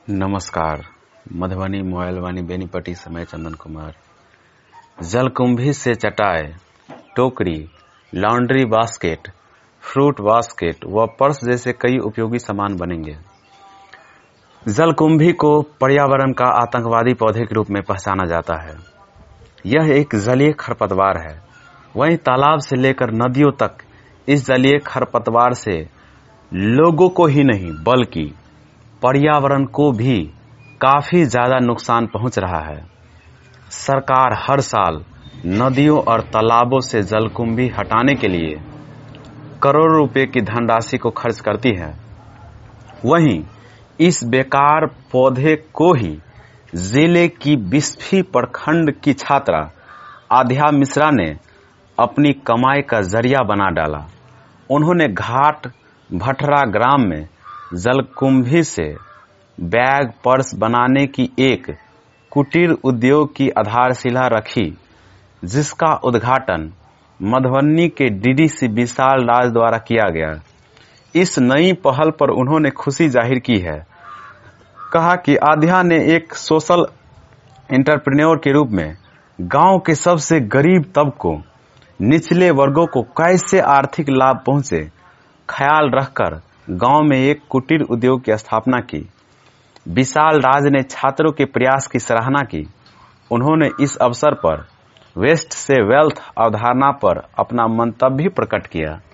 नमस्कार। मधुबनी मोबाइल वाणी बेनीपट्टी समय चंदन कुमार। जलकुंभी से चटाई, टोकरी, लॉन्ड्री बास्केट, फ्रूट बास्केट व पर्स जैसे कई उपयोगी सामान बनेंगे। जलकुंभी को पर्यावरण का आतंकवादी पौधे के रूप में पहचाना जाता है। यह एक जलीय खरपतवार है। वहीं तालाब से लेकर नदियों तक इस जलीय खरपतवार से लोगों को ही नहीं बल्कि पर्यावरण को भी काफी ज्यादा नुकसान पहुंच रहा है। सरकार हर साल नदियों और तालाबों से जलकुंभी हटाने के लिए करोड़ों रुपए की धनराशि को खर्च करती है। वहीं इस बेकार पौधे को ही जिले की बिस्फी प्रखंड की छात्रा आध्या मिश्रा ने अपनी कमाई का जरिया बना डाला। उन्होंने घाट भटरा ग्राम में जलकुंभी से बैग पर्स बनाने की एक कुटीर उद्योग की आधारशिला रखी, जिसका उद्घाटन मधुबनी के डीडीसी विशाल राज द्वारा किया गया। इस नई पहल पर उन्होंने खुशी जाहिर की है। कहा कि आध्या ने एक सोशल एंटरप्रेन्योर के रूप में गांव के सबसे गरीब तबकों, निचले वर्गों को कैसे आर्थिक लाभ पहुंचे, ख्याल रखकर गांव में एक कुटीर उद्योग की स्थापना की। विशाल राज ने छात्रों के प्रयास की सराहना की। उन्होंने इस अवसर पर वेस्ट से वेल्थ अवधारणा पर अपना मंतव्य प्रकट किया।